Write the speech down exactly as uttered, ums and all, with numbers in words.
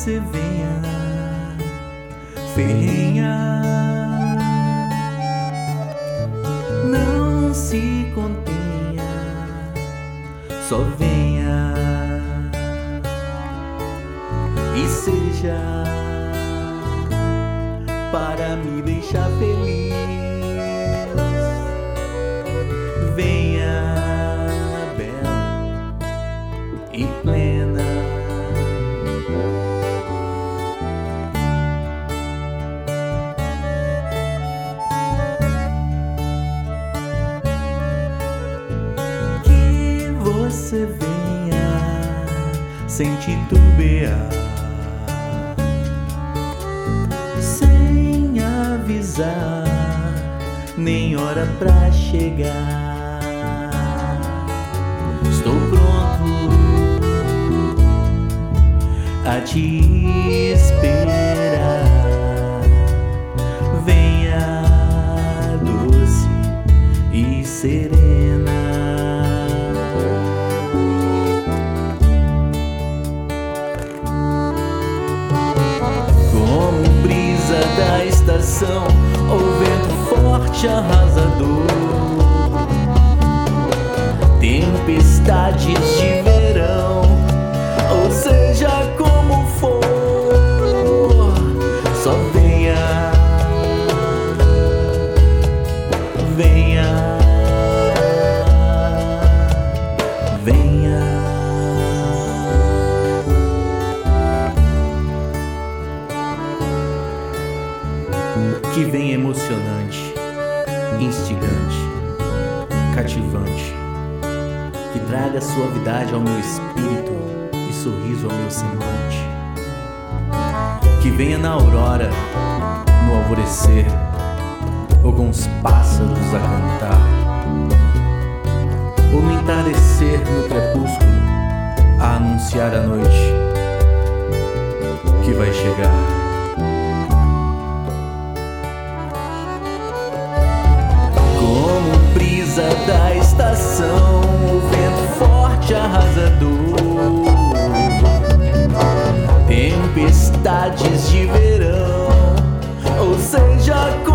você venha, venha, não se contenha, só venha e seja para me deixar feliz. Venha bela e plena, que você venha sem titubear, sem avisar nem hora pra chegar. Estou pronto a te esperar. Venha doce e serena, como brisa da estação ou vento forte arrasador, tempestades de verão, ou seja como for, só venha, venha, venha. Que venha emocionante, instigante, cativante, que traga suavidade ao meu espírito e sorriso ao meu semblante. Que venha na aurora, no alvorecer, ou com os pássaros a cantar, ou no entardecer, no crepúsculo, a anunciar a noite que vai chegar. Brisa da estação, o vento forte arrasador, tempestades de verão, ou seja